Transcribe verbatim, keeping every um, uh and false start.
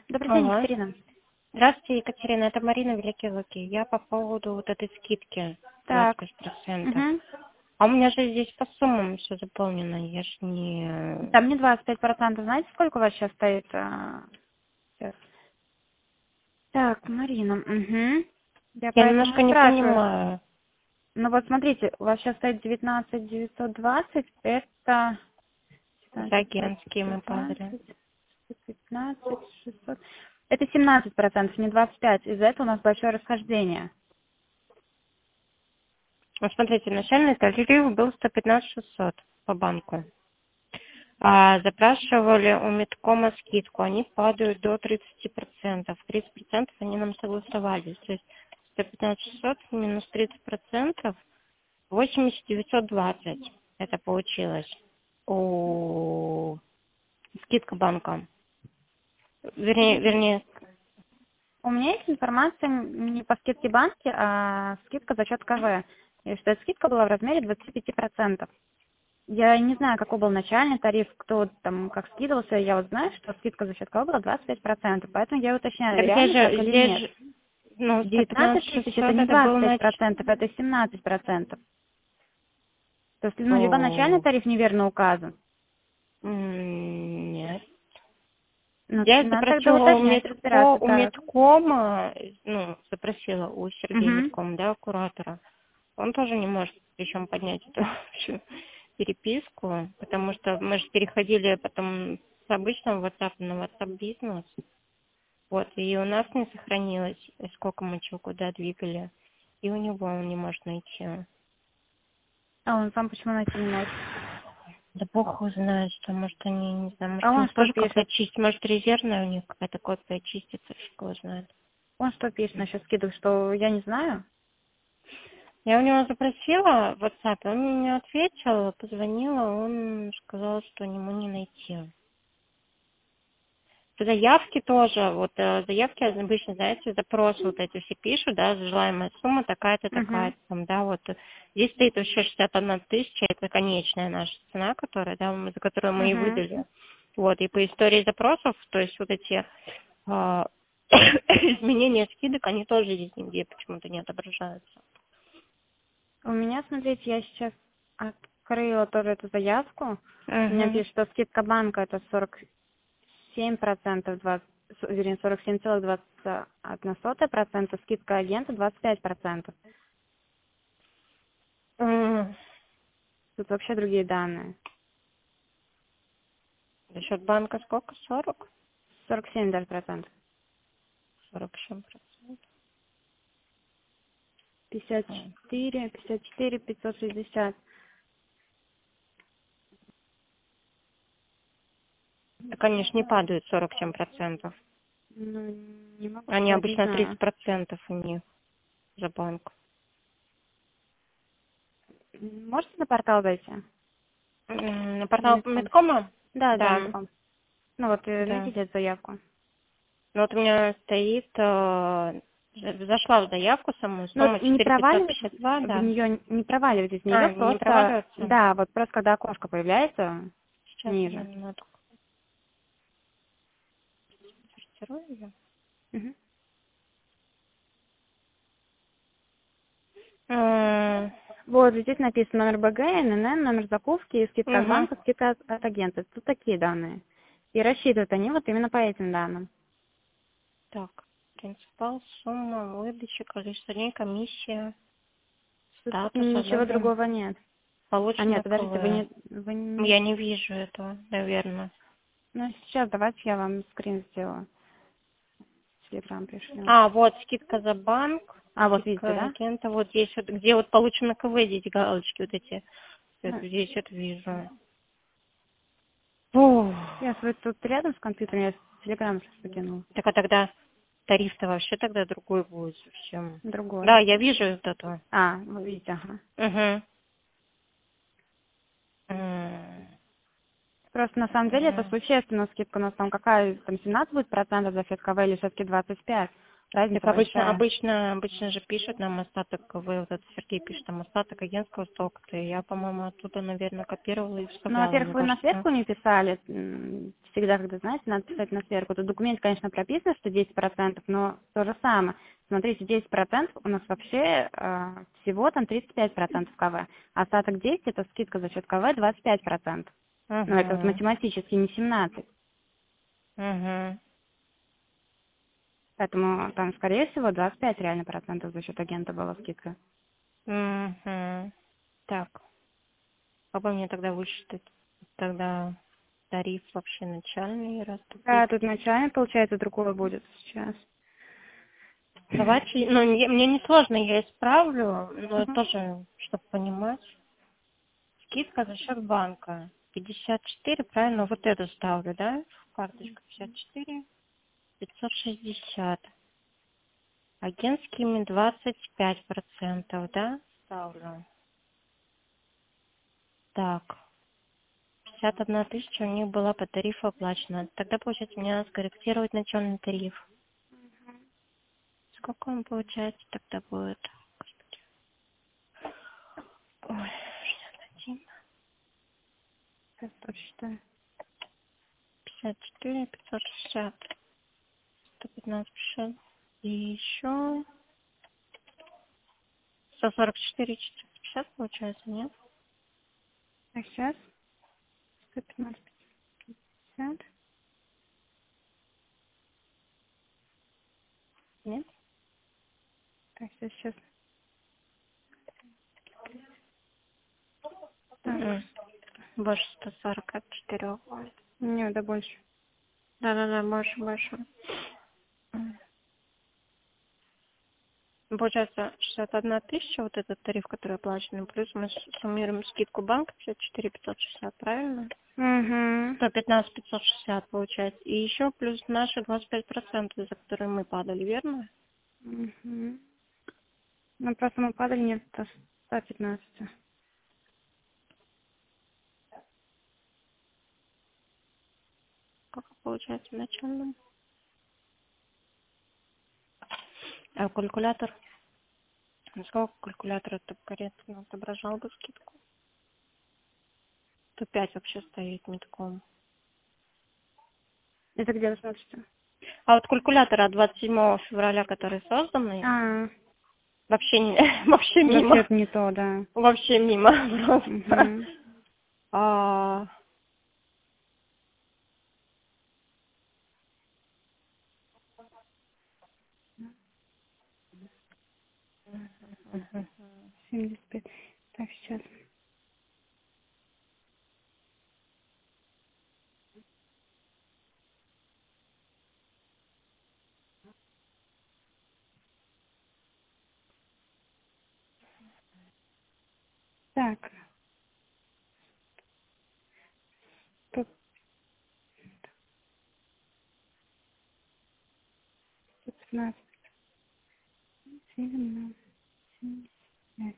Добрый день, Алло. Екатерина. Здравствуйте, Екатерина. Это Марина Великие Луки. Я по поводу вот этой скидки Так. двадцать пять процентов. Угу. А у меня же здесь по суммам все заполнено. Я ж не... Там не двадцать пять процентов. Знаете, сколько у вас сейчас стоит? а, Сейчас. Так, Марина. Угу. Я Я поэтому немножко и не спрашиваю. понимаю. Ну вот смотрите, у вас сейчас стоит девятнадцать девятьсот двадцать. Это За девятнадцать агентские мы падали. двадцать, пятнадцать, шестьсот. Это семнадцать процентов, не двадцать пять. Из-за этого у нас большое расхождение. Вот смотрите, начальный тариф был сто пятнадцать шестьсот по банку. А запрашивали у Медкома скидку. Они падают до тридцати процентов. тридцать процентов они нам согласовались. То есть сто пятнадцать шестьсот минус тридцать процентов. восемьдесят девятьсот двадцать это получилось. У скидка банка. Вернее, вернее, У меня есть информация не по скидке банки, а скидка за счет КВ. И что эта скидка была в размере двадцати пяти процентов. Я не знаю, какой был начальный тариф, кто там как скидывался. Я вот знаю, что скидка за счет КВ была двадцать пять процентов. Поэтому я уточняю, так здесь реально так же, или здесь нет. же, ну, сто пятнадцать девятнадцать тысяч это шестьсот не это был двадцать пять нач... процентов, это семнадцать процентов. То есть, ну, либо начальный О, тариф неверно указан. м, нет. Ну, Я надо тогда запросила у уточнять, Медко, разбираться. у Так. Медкома, ну, запросила у Сергея Угу. Медкома, да, куратора. Он тоже не может причем поднять эту всю переписку, потому что мы же переходили потом с обычного WhatsApp на WhatsApp бизнес. Вот, и у нас не сохранилось, сколько мы чего куда двигали, и у него он не может найти. А он сам почему найти не может? Да бог его знает, что, может, они, не знаю, может, А у он них что тоже пишет? как-то чистить, может, резервная у них какая-то копия чистится, фиг его знает. Он что пишет насчет скидок, что я не знаю? Я у него запросила в WhatsApp, он мне не ответил, позвонила, он сказал, что ему не найти. Заявки тоже, вот э, заявки обычно, знаете, запросы вот эти все пишут, да, желаемая сумма такая-то, Угу. такая-то, там, да, вот. Здесь стоит вообще шестьдесят одна тысяча, это конечная наша цена, которая, да, мы- за которую мы и Угу. выдали. Вот, и по истории запросов, то есть вот эти а, изменения скидок, они тоже здесь нигде почему-то не отображаются. У меня, смотрите, я сейчас открыла тоже эту заявку. У меня Угу. пишет, что скидка банка это сорок семь процентов, двадцать, с- вернее, сорок семь целых двадцать одна сотая процента, скидка агента двадцать пять процентов. М, Тут вообще другие данные. За счет банка сколько? сорок? сорок семь даже процентов. сорок семь процентов. пятьдесят четыре, пятьдесят четыре, пятьсот шестьдесят. Так они ж не падают сорок семь процентов. Ну, не могу Они сказать, не обычно тридцать знаю. процентов у них за банк. Можете на портал зайти? М, На портал Медком. Медкома? Да, да, Да, Медком. Ну вот, э, да. найдите эту заявку. Ну вот у меня стоит, э, зашла в заявку саму, Ну вот сумма не четыре тысячи пятьсот проваливайтесь пятьдесят два, в да. нее, не проваливайтесь в нее, А, не просто, проваливаться? да, вот просто когда окошко появляется Сейчас одну ниже. минутку. Сортирую её. Мгм. М, Вот здесь написано номер БГ, ННН, номер закупки, скидка от Мгм. банка, скидка от, от агента. Тут такие данные. И рассчитывают они вот именно по этим данным. Так, принципал, сумма, выдача, количество дней, комиссия, Тут статус ничего одобрен, другого нет. А нет, получено подождите, вы КВ. не, вы не... Я не вижу этого, наверное. Ну, сейчас давайте я вам скрин сделаю. Телеграм пришлю. А, вот, скидка за банк, А, вот видите, скидка да? агента, вот здесь вот, где вот получено КВ, здесь галочки вот эти. Вот Ну, здесь вот вижу. Фух. я свой тут рядом с компьютером, я Телеграм сейчас покинула. Так а тогда тариф-то вообще тогда другой будет совсем. Другой. Да, я вижу вот это. А, вы видите, ага. Угу. М, Просто на самом деле это м. существенная скидка. У нас там какая, там семнадцать будет процентов за ФКВ или все-таки двадцать пять? Разница Так обычно, большая. обычно, обычно же пишут нам остаток, вы, вот этот Сергей пишет нам остаток агентского стока-то, и я, по-моему, оттуда, наверное, копировала и Ну, вставляла, во-первых, мне вы на кажется. сверку не писали. М, Всегда, когда, знаете, надо писать на сверку. Тут в документе, конечно, прописано, что десять процентов, но то же самое. Смотрите, десять процентов у нас вообще э, всего там тридцать пять процентов КВ. Остаток десять это скидка за счет КВ двадцать пять процентов. Ну, это вот Угу, математически не семнадцать. угу, Поэтому там, скорее всего, двадцать пять реально процентов за счет агента была скидка. угу. Так, попробуй мне тогда высчитать. Тогда тариф вообще начальный Да, раступить. тут начальник, получается, другое будет сейчас. Давайте, ну, не- мне не сложно, я исправлю, но Мгм. тоже, чтобы понимать. Скидка за счет банка. пятьдесят четыре, правильно, вот эту ставлю, да? Карточка пятьдесят четыре, пятьсот шестьдесят. Агентскими двадцать пять процентов, да? Ставлю. Так, пятьдесят одна тысяча у них была по тарифу оплачена. Тогда, получается, мне надо скорректировать начальный тариф. Сколько он, получается, тогда будет? Господи. Ой, шестьдесят один, Сейчас посчитаю. пятьдесят четыре, пятьсот шестьдесят, сто пятнадцать, пятьдесят. И еще сто сорок четыре, четыреста пятьдесят, получается, нет? А сейчас сто пятнадцать пятьдесят. Нет? Так, сейчас. Так, М, Больше ста сорока четыре будет. не, да больше. Да-да-да, больше, больше. М. Получается, шестьдесят одна тысяча, вот этот тариф, который оплачен, плюс мы с- суммируем скидку банка пятьдесят четыре пятьсот шестьдесят, правильно? Угу. сто пятнадцать пятьсот шестьдесят получается. И еще плюс наши двадцать пять процентов, за которые мы падали, верно? Угу. Ну, просто мы падали нет до ста пятнадцати. Как получается в начальном? А калькулятор? Сколько калькулятор это корректно отображал бы скидку? сто пять вообще стоит метком. Это где вы смотрите? А вот калькулятор от двадцать седьмого февраля, который созданный, А, вообще, не, вообще вообще мимо. это не то, да. Вообще мимо просто. Угу. А, мгм. семьдесят пять. Так, сейчас. Так, сто пятнадцать. семь, семь, пять.